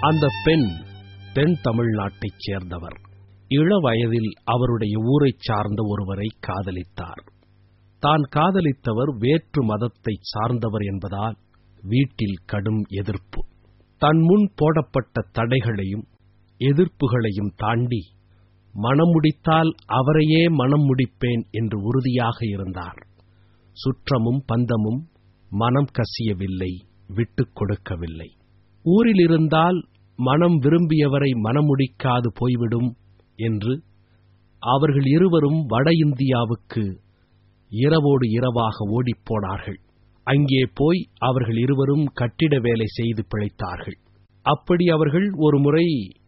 அந்த பெண் தென் தமிழ்நாட்டைச் சேர்ந்தவர். இளவயதில் அவருடைய ஊரைச் சார்ந்த ஒருவரை காதலித்தார். தான் காதலித்தவர் வேற்று மதத்தைச் சார்ந்தவர் என்பதால் வீட்டில் கடும் எதிர்ப்பு. தன் முன் போடப்பட்ட தடைகளையும் எதிர்ப்புகளையும் தாண்டி மணம் முடித்தால் அவரையே மணம் முடிப்பேன் என்று உறுதியாக இருந்தார். சுற்றமும் பந்தமும் மனம் கசியவில்லை, விட்டுக் கொடுக்கவில்லை. ஊரில் இருந்தால் மனம் விரும்பியவரை மணமுடிக்காது போய்விடும் என்று அவர்கள் இருவரும் வட இந்தியாவுக்கு இரவோடு இரவாக ஓடிப்போனார்கள். அங்கே போய் அவர்கள் இருவரும் கட்டிட வேலை செய்து பிழைத்தார்கள். அப்படி அவர்கள் ஒரு முறை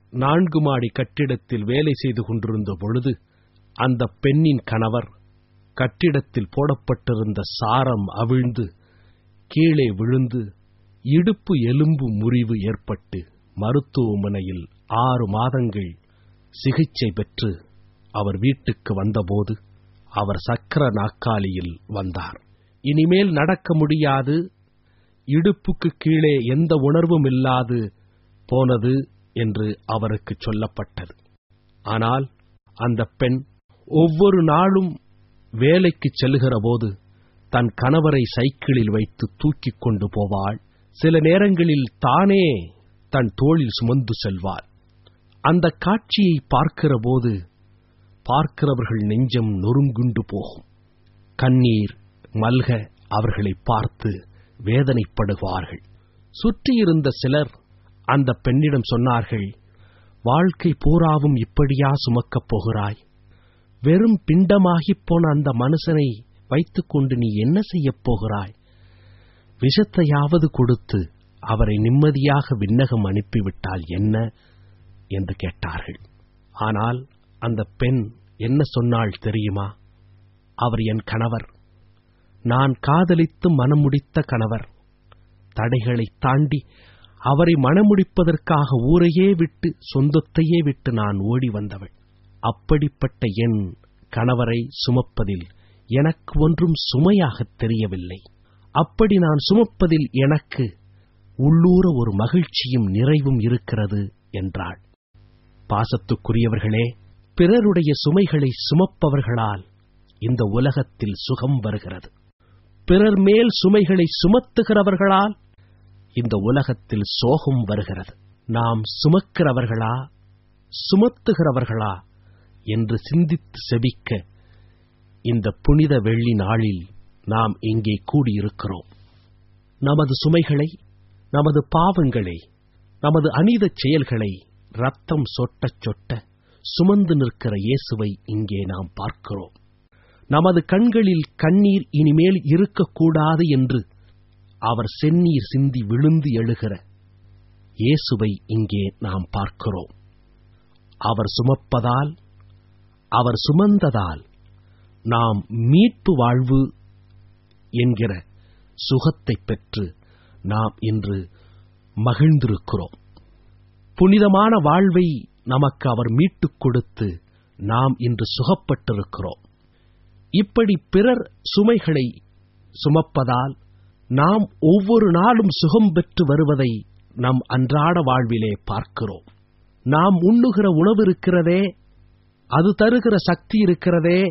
4 மாடி கட்டிடத்தில் வேலை செய்து கொண்டிருந்த பொழுது அந்த பெண்ணின் கணவர் கட்டிடத்தில் போடப்பட்டிருந்த சாரம் அவிழ்ந்து கீழே விழுந்து இடுப்பு எலும்பு முறிவு ஏற்பட்டு மருத்துவமனையில் 6 மாதங்கள் சிகிச்சை பெற்று அவர் வீட்டுக்கு வந்தபோது அவர் சக்கர நாற்காலியில் வந்தார். இனிமேல் நடக்க முடியாது, இடுப்புக்கு கீழே எந்த உணர்வும் இல்லாது போனது என்று அவருக்கு சொல்லப்பட்டது. ஆனால் அந்த பெண் ஒவ்வொரு நாளும் வேலைக்கு செல்லுகிற போது தன் கணவரை சைக்கிளில் வைத்து தூக்கிக் கொண்டு போவாள். சில நேரங்களில் தானே தன் தோளில் சுமந்து செல்வாள். அந்த காட்சியை பார்க்கிற போது பார்க்கிறவர்கள் நெஞ்சம் நொறுங்குண்டு போகும். கண்ணீர் மல்க அவர்களை பார்த்து வேதனைப்படுவார்கள். சுற்றியிருந்த சிலர் அந்த பெண்ணிடம் சொன்னார்கள், வாழ்க்கை பூராவும் இப்படியா சுமக்கப் போகிறாய்? வெறும் பிண்டமாகிப் போன அந்த மனுஷனை வைத்துக்கொண்டு நீ என்ன செய்யப் போகிறாய்? விஷத்தையாவது கொடுத்து அவரை நிம்மதியாக விண்ணகம் அனுப்பிவிட்டால் என்ன என்று கேட்டார்கள். ஆனால் அந்த பெண் என்ன சொன்னாள் தெரியுமா? அவர் என் கணவர், நான் காதலித்து மனம் முடித்த கணவர். தடைகளை தாண்டி அவரை மணமுடிப்பதற்காக ஊரையே விட்டு சொந்தத்தையே விட்டு நான் ஓடி வந்தவள். அப்படிப்பட்ட என் கணவரை சுமப்பதில் எனக்கு ஒன்றும் சுமையாகத் தெரியவில்லை. அப்படி நான் சுமப்பதில் எனக்கு உள்ளூர ஒரு மகிழ்ச்சியும் நிறைவும் இருக்கிறது என்றாள். பாசத்துக்குரியவர்களே, பிறருடைய சுமைகளை சுமப்பவர்களால் இந்த உலகத்தில் சுகம் வருகிறது. பிறர் மேல் சுமைகளை சுமத்துகிறவர்களால் இந்த உலகத்தில் சோகம் வருகிறது. நாம் சுமக்கிறவர்களா சுமத்துகிறவர்களா என்று சிந்தித்து செபிக்க இந்த புனித வெள்ளி நாளில் நாம் இங்கே கூடியிருக்கிறோம். நமது சுமைகளை, நமது பாவங்களை, நமது அநீதச் செயல்களை இரத்தம் சொட்டச் சொட்ட சுமந்து நிற்கிற இயேசுவை இங்கே நாம் பார்க்கிறோம். நமது கண்களில் கண்ணீர் இனிமேல் இருக்கக்கூடாது என்று அவர் செந்நீர் சிந்தி விழுந்து எழுகிற இயேசுவை இங்கே நாம் பார்க்கிறோம். அவர் சுமப்பதால், அவர் சுமந்ததால் நாம் மீட்பு வாழ்வு என்கிற சுகத்தை பெற்று நாம் இன்று மகிழ்ந்திருக்கிறோம். புனிதமான வாழ்வை நமக்கு அவர் மீட்டுக் கொடுத்து நாம் இன்று சுகப்பட்டிருக்கிறோம். இப்படி பிறர் சுமைகளை சுமப்பதால் நாம் ஒவ்வொரு நாளும் சுகம் பெற்று வருவதை நம் அன்றாட வாழ்விலே பார்க்கிறோம். நாம் உண்ணுகிற உணவு இருக்கிறதே, அது தருகிற சக்தி இருக்கிறதே,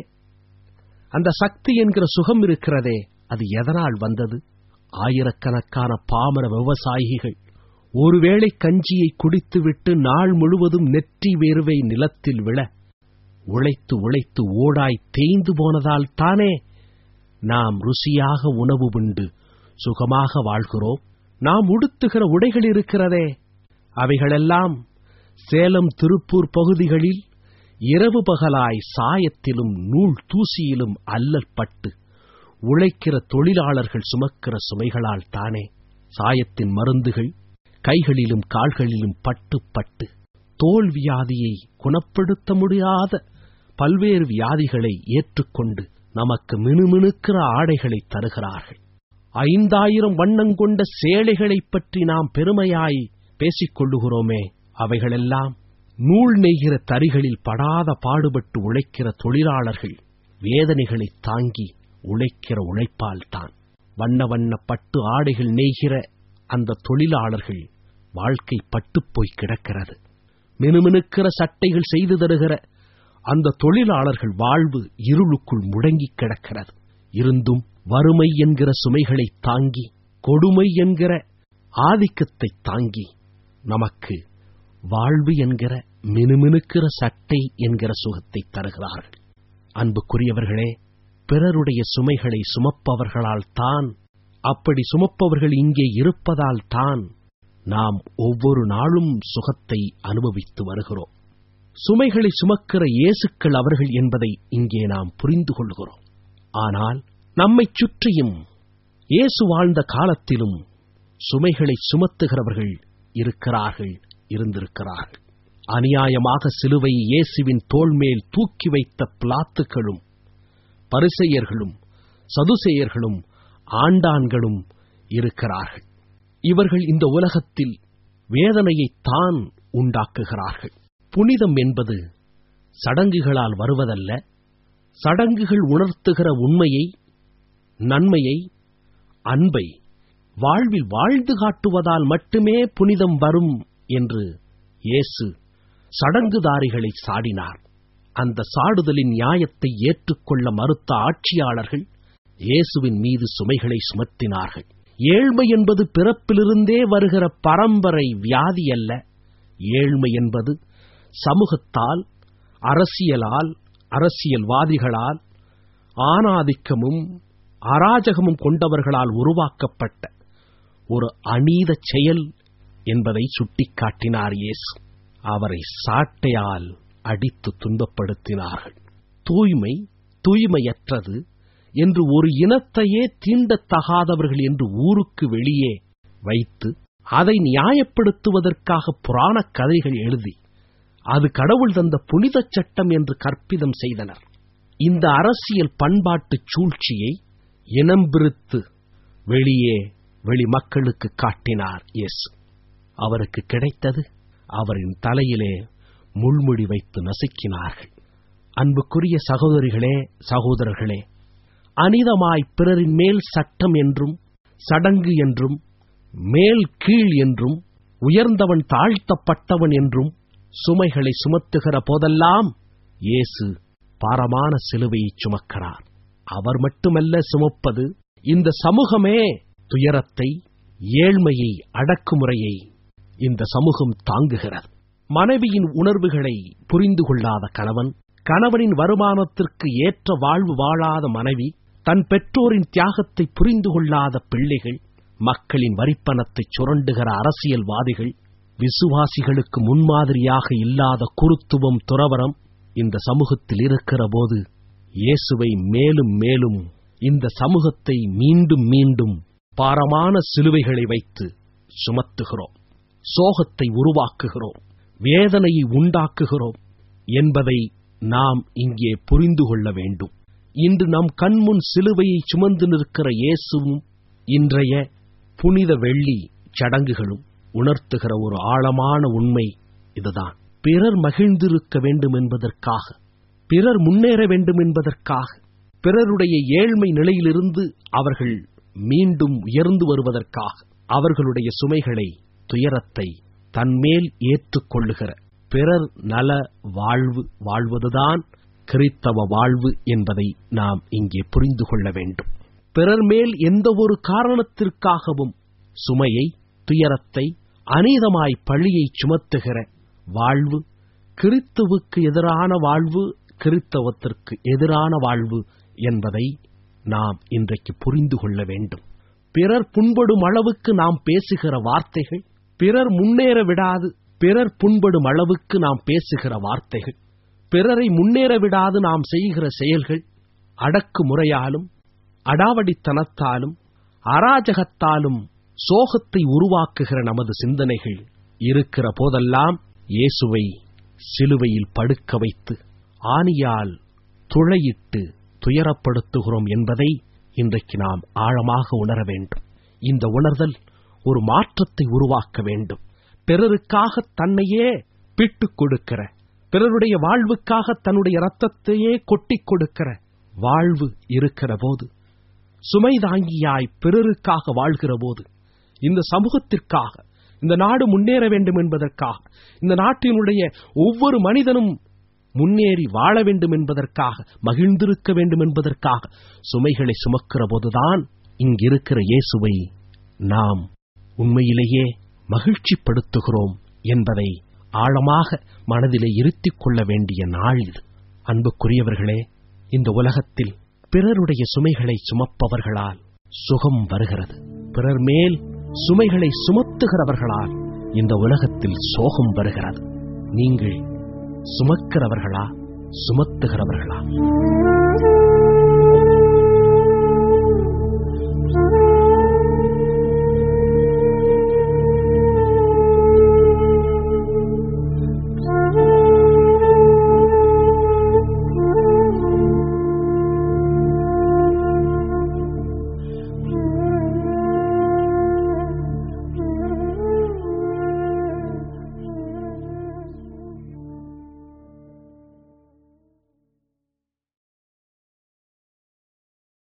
அந்த சக்தி என்கிற சுகம் இருக்கிறதே, அது எதனால் வந்தது? ஆயிரக்கணக்கான பாமர விவசாயிகள் ஒருவேளை கஞ்சியை குடித்துவிட்டு நாள் முழுவதும் நெற்றி வேர்வை நிலத்தில் விழ உழைத்து உழைத்து ஓடாய் தேய்ந்து போனதால் தானே நாம் ருசியாக உணவு உண்டு சுகமாக வாழ்கிறோம். நாம் உடுத்துகிற உடைகள் இருக்கிறதே, அவைகளெல்லாம் சேலம் திருப்பூர் பகுதிகளில் இரவு பகலாய் சாயத்திலும் நூல் தூசியிலும் அல்லல் பட்டு உழைக்கிற தொழிலாளர்கள் சுமக்கிற சுமைகளால் தானே. சாயத்தின் மருந்துகள் கைகளிலும் கால்களிலும் பட்டு பட்டு தோல் வியாதியை குணப்படுத்த முடியாத பல்வேறு வியாதிகளை ஏற்றுக்கொண்டு நமக்கு மினுமினுக்கிற ஆடைகளை தருகிறார்கள். 5000 வண்ணம் கொண்ட சேலைகளைப் பற்றி நாம் பெருமையாய் பேசிக் கொள்ளுகிறோமே, அவைகளெல்லாம் நூல் நெய்கிற தறிகளில் படாத பாடுபட்டு உழைக்கிற தொழிலாளர்கள் வேதனைகளை தாங்கி உழைக்கிற உழைப்பால் தான். வண்ண வண்ண பட்டு ஆடைகள் நெய்கிற அந்த தொழிலாளர்கள் வாழ்க்கை பட்டுப்போய் கிடக்கிறது. மினுமினுக்கிற சட்டைகள் செய்து தருகிற அந்த தொழிலாளர்கள் வாழ்வு இருளுக்குள் முடங்கி கிடக்கிறது. இருந்தும் வறுமை என்கிற சுமைகளை தாங்கி, கொடுமை என்கிற ஆதிக்கத்தை தாங்கி, நமக்கு வாழ்வு என்கிற மினுமினுக்கிற சட்டை என்கிற சுகத்தை தருகிறார்கள். அன்புக்குரியவர்களே, பிறருடைய சுமைகளை சுமப்பவர்களால் தான், அப்படி சுமப்பவர்கள் இங்கே இருப்பதால் தான் நாம் ஒவ்வொரு நாளும் சுகத்தை அனுபவித்து வருகிறோம். சுமைகளை சுமக்கிற இயேசுக்கள் அவர்கள் என்பதை இங்கே நாம் புரிந்து கொள்கிறோம். ஆனால் நம்மைச் சுற்றியும் இயேசு வாழ்ந்த காலத்திலும் சுமைகளை சுமத்துகிறவர்கள் இருக்கிறார்கள், இருந்திருக்கிறார்கள். அநியாயமாக சிலுவை இயேசுவின் தோள்மேல் தூக்கி வைத்த பிலாத்துக்களும் பரிசேயர்களும் சதுசேயர்களும் ஆண்டான்களும் இருக்கிறார்கள். இவர்கள் இந்த உலகத்தில் வேதனையைத்தான் உண்டாக்குகிறார்கள். புனிதம் என்பது சடங்குகளால் வருவதல்ல. சடங்குகள் உணர்த்துகிற உண்மையை, நன்மையை, அன்பை வாழ்வில் வாழ்ந்து காட்டுவதால் மட்டுமே புனிதம் வரும் என்று இயேசு சடங்குதாரிகளை சாடினார். அந்த சாடுதலின் நியாயத்தை ஏற்றுக்கொள்ள மறுத்த ஆட்சியாளர்கள் இயேசுவின் மீது சுமைகளை சுமத்தினார்கள். ஏழ்மை என்பது பிறப்பிலிருந்தே வருகிற பரம்பரை வியாதி அல்ல. ஏழ்மை என்பது சமூகத்தால், அரசியலால், அரசியல்வாதிகளால், ஆணாதிக்கமும் அராஜகமும் கொண்டவர்களால் உருவாக்கப்பட்ட ஒரு அநீத செயல் என்பதை சுட்டிக்காட்டினார் இயேசு. அவரை சாட்டையால் அடித்து துன்பப்படுத்தினார்கள். தூய்மை, தூய்மையற்றது என்று ஒரு இனத்தையே தீண்டத்தகாதவர்கள் என்று ஊருக்கு வெளியே வைத்து அதை நியாயப்படுத்துவதற்காக புராணக் கதைகள் எழுதி அது கடவுள் தந்த புனித சட்டம் என்று கற்பிதம் செய்தனர். இந்த அரசியல் பண்பாட்டு சூழ்ச்சியை இனம் பிரித்து வெளி மக்களுக்கு காட்டினார் இயேசு. அவருக்கு கிடைத்தது, அவரின் தலையிலே முள்முடி வைத்து நசுக்கினார்கள். அன்புக்குரிய சகோதரிகளே, சகோதரர்களே, அனிதமாய் பிறரின் மேல் சட்டம் என்றும், சடங்கு என்றும், மேல் கீழ் என்றும், உயர்ந்தவன் தாழ்த்தப்பட்டவன் என்றும் சுமைகளை சுமத்துகிற போதெல்லாம் இயேசு பாரமான சிலுவையை சுமக்கிறார். அவர் மட்டுமல்ல சுமப்பது, இந்த சமூகமே துயரத்தை, ஏழ்மையை, அடக்குமுறையை இந்த சமூகம் தாங்குகிறது. மனைவியின் உணர்வுகளை புரிந்து கொள்ளாத கணவன், கணவனின் வருமானத்திற்கு ஏற்ற வாழ்வு வாழாத மனைவி, தன் பெற்றோரின் தியாகத்தை புரிந்து கொள்ளாத பிள்ளைகள், மக்களின் வரிப்பணத்தை சுரண்டுகிற அரசியல்வாதிகள், விசுவாசிகளுக்கு முன்மாதிரியாக இல்லாத குருத்துவம், துறவரம் இந்த சமூகத்தில் இருக்கிற போது இயேசுவை மேலும் மேலும் இந்த சமூகத்தை மீண்டும் மீண்டும் பாரமான சிலுவைகளை வைத்து சுமத்துகிறோம். சோகத்தை உருவாக்குகிறோம், வேதனையை உண்டாக்குகிறோம் என்பதை நாம் இங்கே புரிந்து கொள்ள வேண்டும். இன்று நம் கண்முன் சிலுவையை சுமந்து நிற்கிற இயேசுவும் இன்றைய புனித வெள்ளி சடங்குகளும் உணர்த்துகிற ஒரு ஆழமான உண்மை இதுதான். பிறர் மகிழ்ந்திருக்க வேண்டும் என்பதற்காக, பிறர் முன்னேற வேண்டும் என்பதற்காக, பிறருடைய ஏழ்மை நிலையிலிருந்து அவர்கள் மீண்டும் உயர்ந்து வருவதற்காக அவர்களுடைய சுமைகளை, துயரத்தை தன்மேல் ஏற்றுக்கொள்ளுகிற பிறர் நல வாழ்வு வாழ்வதுதான் கிறித்தவ வாழ்வு என்பதை நாம் இங்கே புரிந்து கொள்ள வேண்டும். பிறர் மேல் எந்த ஒரு காரணத்திற்காகவும் சுமையை, துயரத்தை, அநீதமாய் பழியை சுமத்துகிற வாழ்வு கிறித்துவுக்கு எதிரான வாழ்வு, கிறித்தவத்திற்கு எதிரான வாழ்வு என்பதை நாம் இன்றைக்கு புரிந்து கொள்ள வேண்டும். பிறர் புண்படும் அளவுக்கு நாம் பேசுகிற வார்த்தைகள், பிறர் முன்னேற விடாது பிறர் புண்படும் அளவுக்கு நாம் பேசுகிற வார்த்தைகள், பிறரை முன்னேற விடாது நாம் செய்கிற செயல்கள், அடக்குமுறையாலும், அடாவடித்தனத்தாலும், அராஜகத்தாலும் சோகத்தை உருவாக்குகிற நமது சிந்தனைகள் இருக்கிற போதெல்லாம் இயேசுவை சிலுவையில் படுக்க வைத்து ஆணியால் துளையிட்டு துயரப்படுத்துகிறோம் என்பதை இன்றைக்கு நாம் ஆழமாக உணர வேண்டும். இந்த உணர்தல் ஒரு மாற்றத்தை உருவாக்க வேண்டும். பிறருக்காக தன்னையே பிட்டுக் கொடுக்கிற, பிறருடைய வாழ்வுக்காக தன்னுடைய இரத்தத்தையே கொட்டிக் கொடுக்கிற வாழ்வு இருக்கிற போது, சுமை தாங்கியாய் பிறருக்காக வாழ்கிற போது, இந்த சமூகத்திற்காக, இந்த நாடு முன்னேற வேண்டும் என்பதற்காக, இந்த நாட்டினுடைய ஒவ்வொரு மனிதனும் முன்னேறி வாழ வேண்டும் என்பதற்காக, மகிழ்ந்திருக்க வேண்டும் என்பதற்காக சுமைகளை சுமக்கிற போதுதான் இங்கிருக்கிற இயேசுவை நாம் உண்மையிலேயே மகிழ்ச்சிப்படுத்துகிறோம் என்பதை ஆழமாக மனதிலே இருத்திக் கொள்ள வேண்டிய நாள் இது. அன்புக்குரியவர்களே, இந்த உலகத்தில் பிறருடைய சுமைகளை சுமப்பவர்களால் சுகம் வருகிறது. பிறர் மேல் சுமைகளை சுமத்துகிறவர்களால் இந்த உலகத்தில் சோகம் வருகிறது. நீங்கள் சுமக்கிறவர்களா, சுமத்துகிறவர்களா?